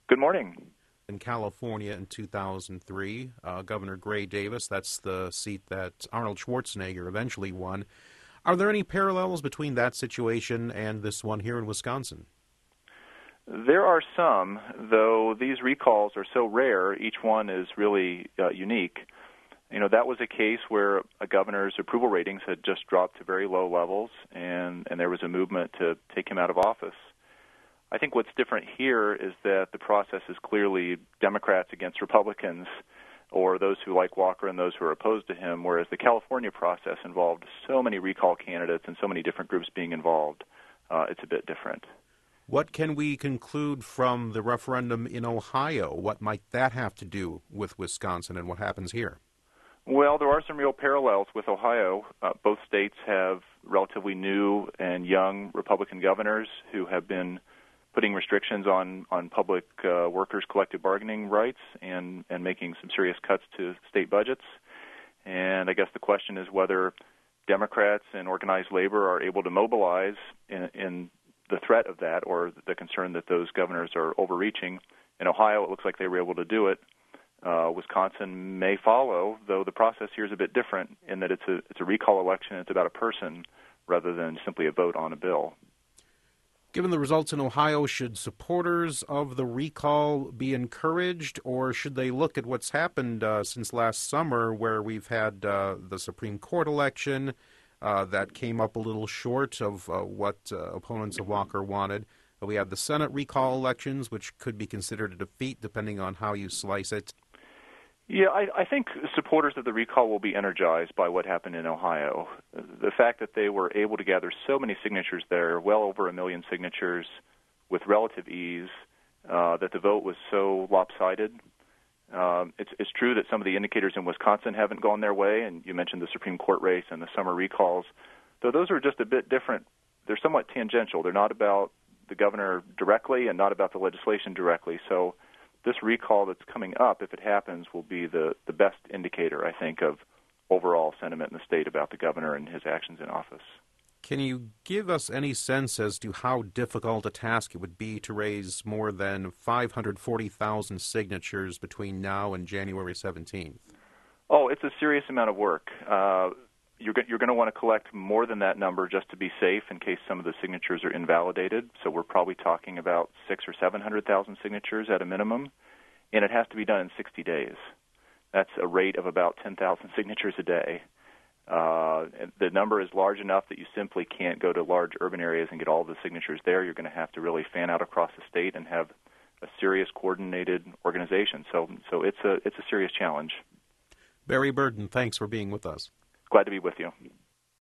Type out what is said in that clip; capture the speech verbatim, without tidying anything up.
Good morning. In California in two thousand three, uh, Governor Gray Davis, that's the seat that Arnold Schwarzenegger eventually won. Are there any parallels between that situation and this one here in Wisconsin? There are some, though these recalls are so rare, each one is really uh, unique. You know, that was a case where a governor's approval ratings had just dropped to very low levels, and, and there was a movement to take him out of office. I think what's different here is that the process is clearly Democrats against Republicans, or those who like Walker and those who are opposed to him, whereas the California process involved so many recall candidates and so many different groups being involved. Uh, it's a bit different. What can we conclude from the referendum in Ohio? What might that have to do with Wisconsin and what happens here? Well, there are some real parallels with Ohio. Uh, both states have relatively new and young Republican governors who have been putting restrictions on, on public uh, workers' collective bargaining rights and, and making some serious cuts to state budgets. And I guess the question is whether Democrats and organized labor are able to mobilize in, in the threat of that, or the concern that those governors are overreaching. In Ohio, it looks like they were able to do it. Uh, Wisconsin may follow, though the process here is a bit different in that it's a it's a recall election. It's about a person rather than simply a vote on a bill. Given the results in Ohio, should supporters of the recall be encouraged, or should they look at what's happened uh, since last summer, where we've had uh, the Supreme Court election uh, that came up a little short of uh, what uh, opponents of Walker wanted? We had the Senate recall elections, which could be considered a defeat depending on how you slice it. Yeah, I, I think supporters of the recall will be energized by what happened in Ohio. The fact that they were able to gather so many signatures there, well over a million signatures, with relative ease, uh, that the vote was so lopsided. Um, it's, it's true that some of the indicators in Wisconsin haven't gone their way, and you mentioned the Supreme Court race and the summer recalls, though those are just a bit different. They're somewhat tangential. They're not about the governor directly and not about the legislation directly. So this recall that's coming up, if it happens, will be the, the best indicator, I think, of overall sentiment in the state about the governor and his actions in office. Can you give us any sense as to how difficult a task it would be to raise more than five hundred forty thousand signatures between now and January seventeenth? Oh, it's a serious amount of work. Uh, you're, you're going to want to collect more than that number just to be safe in case some of the signatures are invalidated. So we're probably talking about six or seven hundred thousand signatures at a minimum, and it has to be done in sixty days. That's a rate of about ten thousand signatures a day. Uh, the number is large enough that you simply can't go to large urban areas and get all the signatures there. You're going to have to really fan out across the state and have a serious coordinated organization. So, so it's a it's a serious challenge. Barry Burden, thanks for being with us. Glad to be with you.